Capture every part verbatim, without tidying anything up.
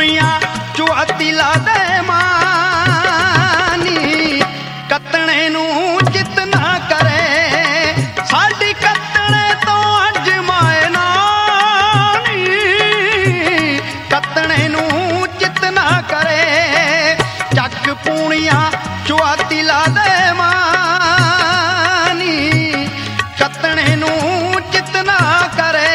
पूणिया चुआती ला दे मानी कतने नू चित ना करे साडी कतने तो अज माए नानी कतने नू चित ना करे चक पूणिया चुआती ला दे मानी कतने नू चित ना करे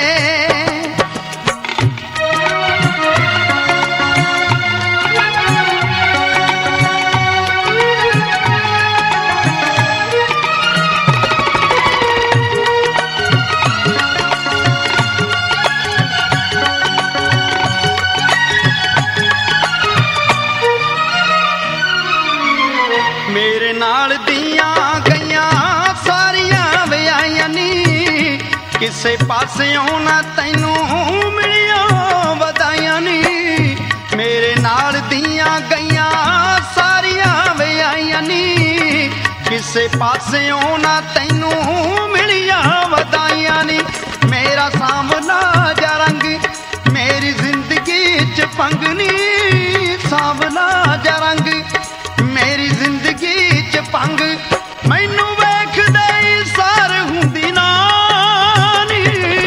मेरे नाल दियां गईयां सारियां विआहियां नी किसे पासियों ना तैनू मिलियां वधाइयां नी मेरे नाल दियां गईयां सारियां विआहियां नी किसे पासियों ना तैनू मिलियां वधाइयां नी मेरा सामना जा रंग मेरी जिंदगी च पंगनी सामना जा रंग मेरी जिंदगी च पंग मैनू वेखदे सार हुंदी नानी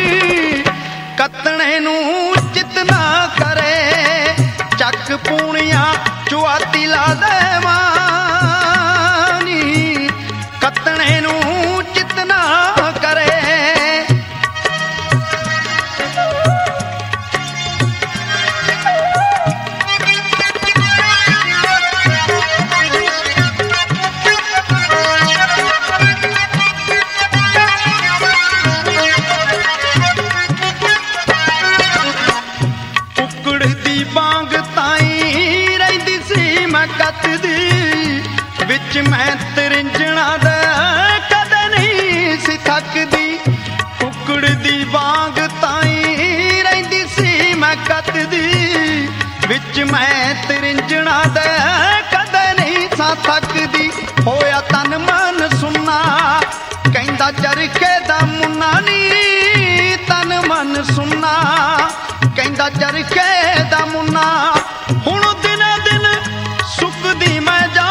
कतने नू चित ना करे चक पूणिया चुआती ला दे मानी कतने नू चित ना करे विच मैं तरिंजणा दे कदे नहीं सी थकदी कुकड़ दी वांग ताई रहिंदी सी मैं कतदी विच मैं तरिंजणा दे कदे नहीं सा थकदी होया तन मन सुन्ना कहंदा चरखे दा मुन्ना नी तन मन सुन्ना कहंदा चरखे दा मुन्ना हुण दिन दिन सुकदी मैं जा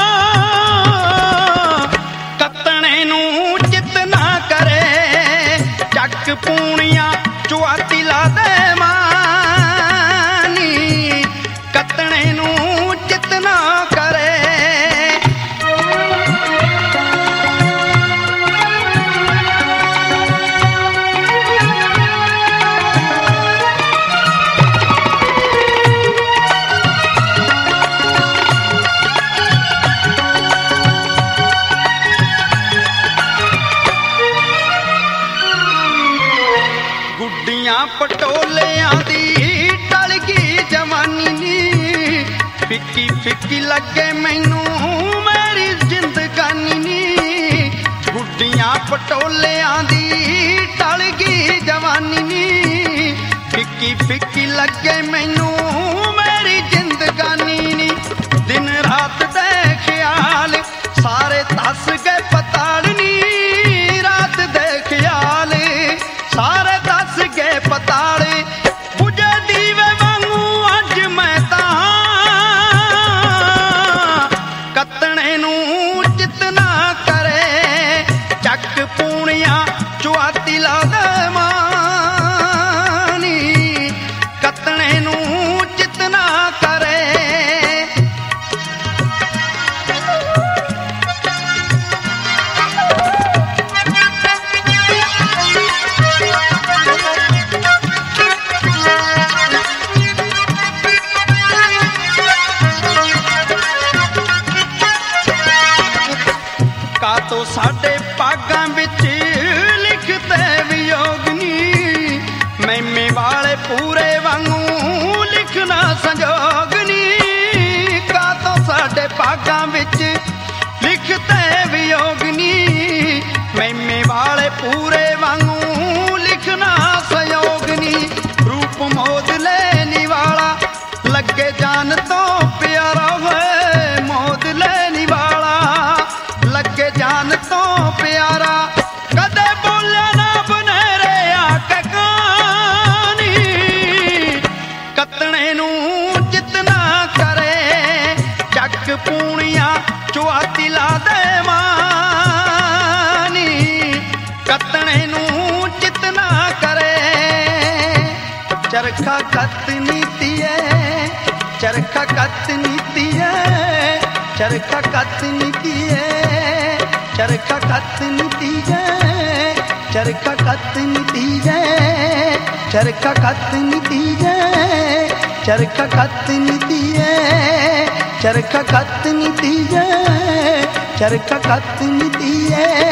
पूणिया चुआती ला दे मानी कतने नू चित ना करे पटोलियां दी टल गई जवानी नी फिक्की फिक्की लगे मैनू मेरी जिंदगानी नी गुड्डियां पटोलियां दी टल गई जवानी नी फिक्की फिक्की लगे मैनू मेरी जिंदगानी नी दिन रात दे ख्याल सारे दस गए पताल नी रात दे ख्याल सारे दस गए पताले बुझे दीवे वांगू अज मैं तां कतने नू चित ना करे चक पूणिया चुआती ला दे मानी कतने नू चित ना करे तो साडे पागां विच लिखते वियोगनी मैमे वाले पूरे वांगू लिखना संजोगनी का तो साडे पागां विच लिखते वियोगनी मैमे वाले पूरे वांगू लिखना संयोगनी रूप मोद लेनी वाला लगे जान तो प्यारा है मोद लेनी वाला लगे जान तो प्यारा कदे बोलिया ना बनेरे आके कहानी कतने नू चरखा कत नीतिए चरखा कत नीतिए चरखा कत नीतिए चरखा कत नीतिए चरखा कत नीतिए चरखा कत नीतिए चरखा कत नीतिए चरखा कत नीतिए चरखा कत नीतिए